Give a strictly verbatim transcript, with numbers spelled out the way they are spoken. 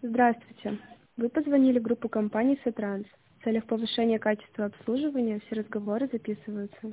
Здравствуйте. Вы позвонили в группу компании «Сотранс». В целях повышения качества обслуживания все разговоры записываются.